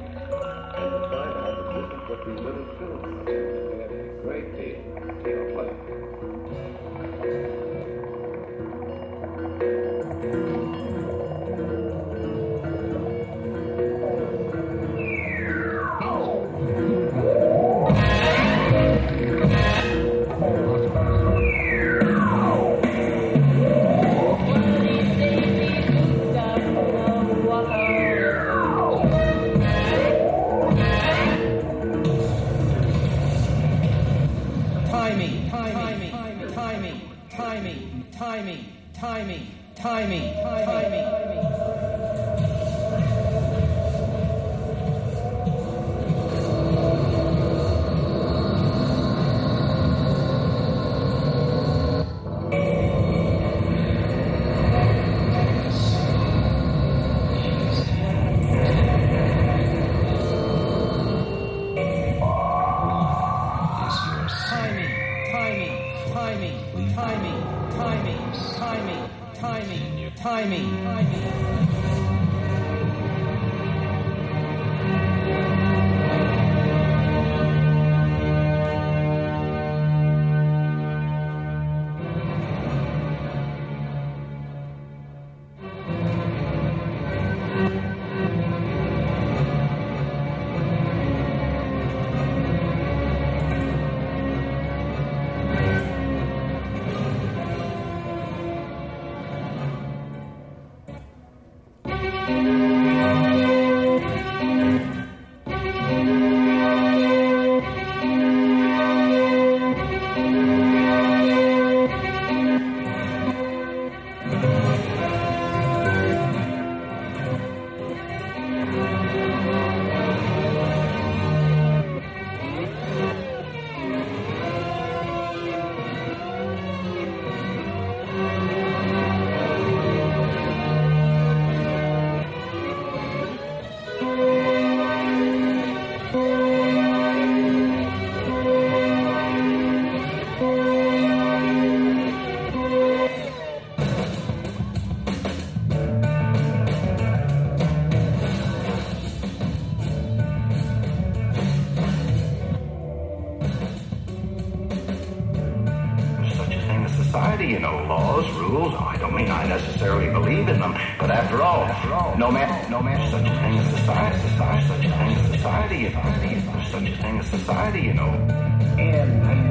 And to find out that this is what these little children are doing. A great deal of play. Timing. You know, laws, rules. I don't mean I necessarily believe in them, but after all, no man, such a thing as society, such a thing as society, you know, such a thing as society, you know. In and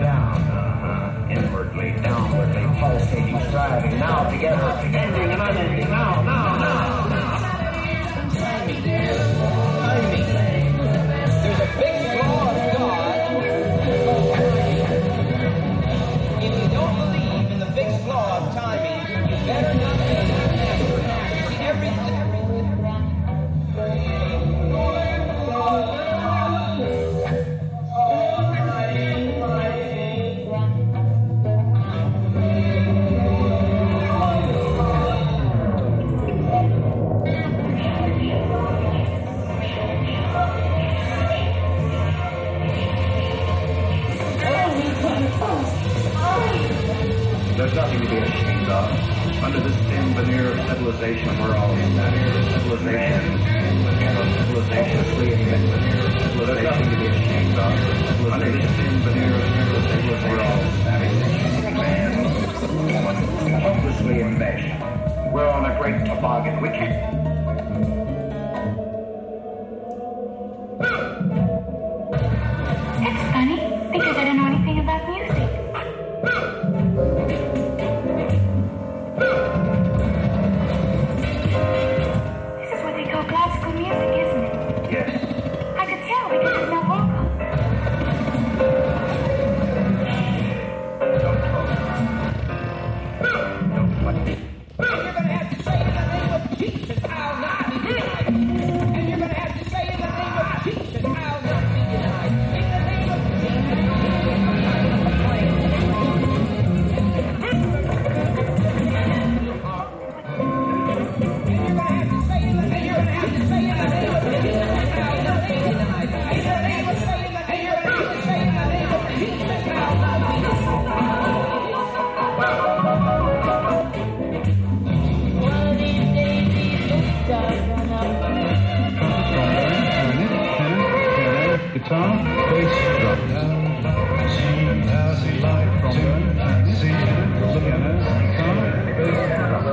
down, inwardly, downwardly, pulsating, striving, now together, ending and unending, now. There's a big law of God. If you don't believe in the fixed law of timing, you better not be. See, everything. There's nothing to be ashamed of. Under this thin veneer of civilization, we're all in that civilization. There's nothing to be ashamed of. Under this thin veneer of civilization, we're all savage. Man, hopelessly enmeshed. We're on a great toboggan. We can't. That's funny, because I don't know anything about music. This is what they call classical music, isn't it? Yes. I could tell because there's no vocal. You're gonna have to say in the name of Jesus. guitar, bass, drum. C, light, trombone, C, piano, guitar, bass, drum.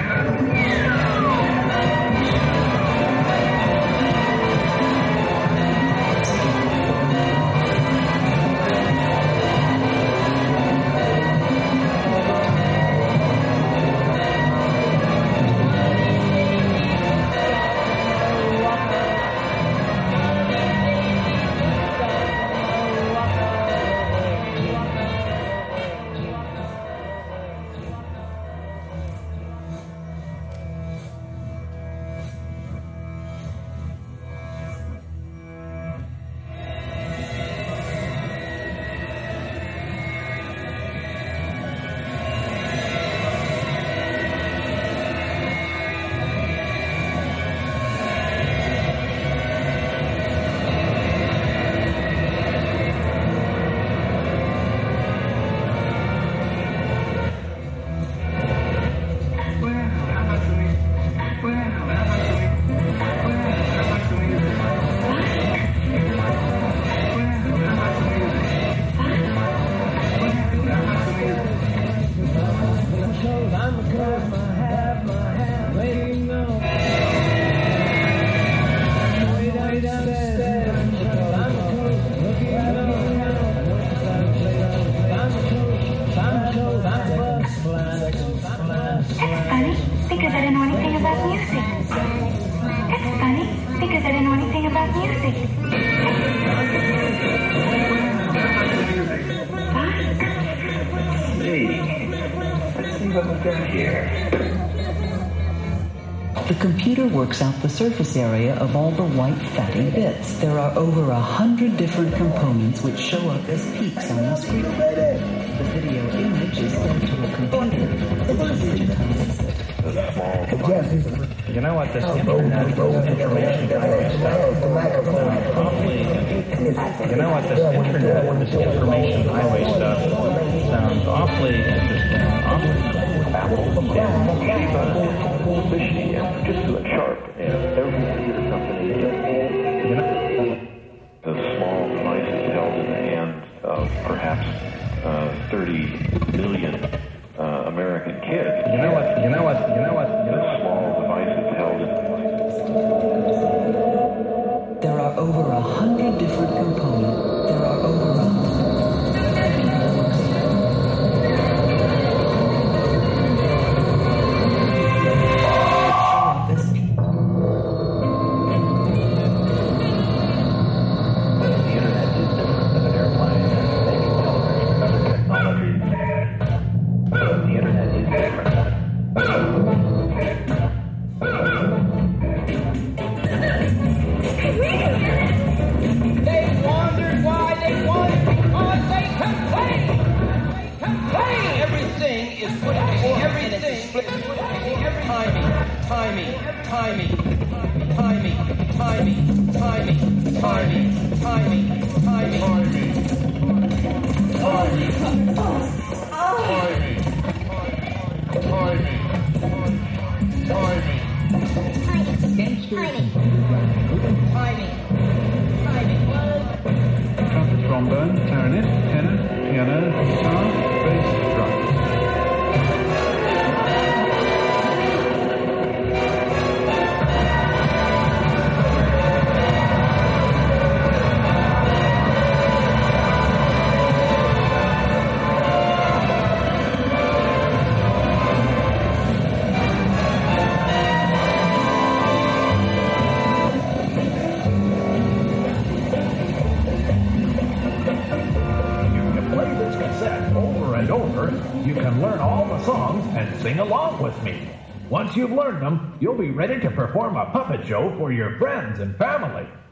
The computer works out the surface area of all the white fatty bits. There are over 100 different components which show up as peaks on the screen. The video image is sent to a computer, which digitizes it. You know what this internet information highway stuff sounds awfully interesting. Fishy and particularly sharp, and every computer company the small devices held in the hands of perhaps 30 million American kids. You know what? The small devices held in. There are over 100 different components. There are over 100. Trombone, clarinet, tenor, piano, guitar, bass, drum. You can learn all the songs and sing along with me. Once you've learned them, you'll be ready to perform a puppet show for your friends and family.